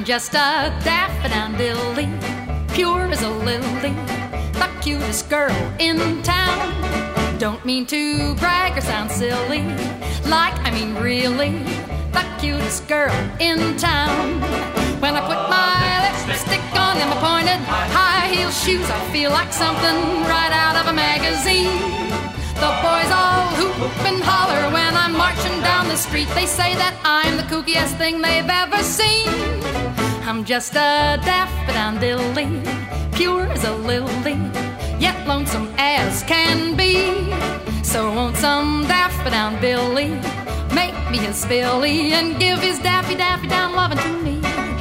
I'm just a daffodilly, pure as a lily, the cutest girl in town. Don't mean to brag or sound silly, like I mean really, the cutest girl in town. When I put my lipstick on and my pointed high heel shoes, I feel like something right out of a magazine. The boys all hoop and holler when I'm marching down the street. They say that I'm the kookiest thing they've ever seen. I'm just a daffodilly, pure as a lily, yet lonesome as can be. So won't some daffodilly make me his filly and give his daffy down lovin' to me?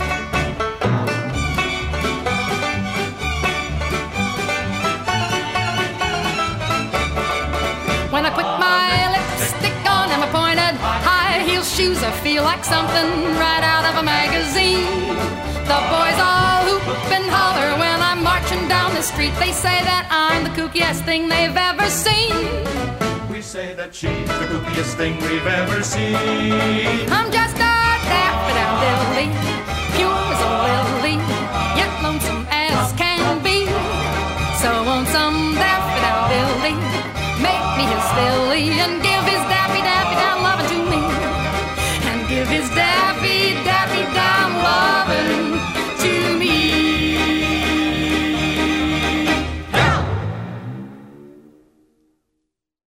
When I put my lipstick on and my pointed high heel shoes, I feel like something right out of a magazine. The boys all hoop and holler when I'm marching down the street. They say that I'm the kookiest thing they've ever seen. We say that she's the kookiest thing we've ever seen. I'm just a daffodilly, pure as a lily, yet lonesome as can be. So won't some daffodilly make me his filly and give his daffy down lovin' to me, and give his daffy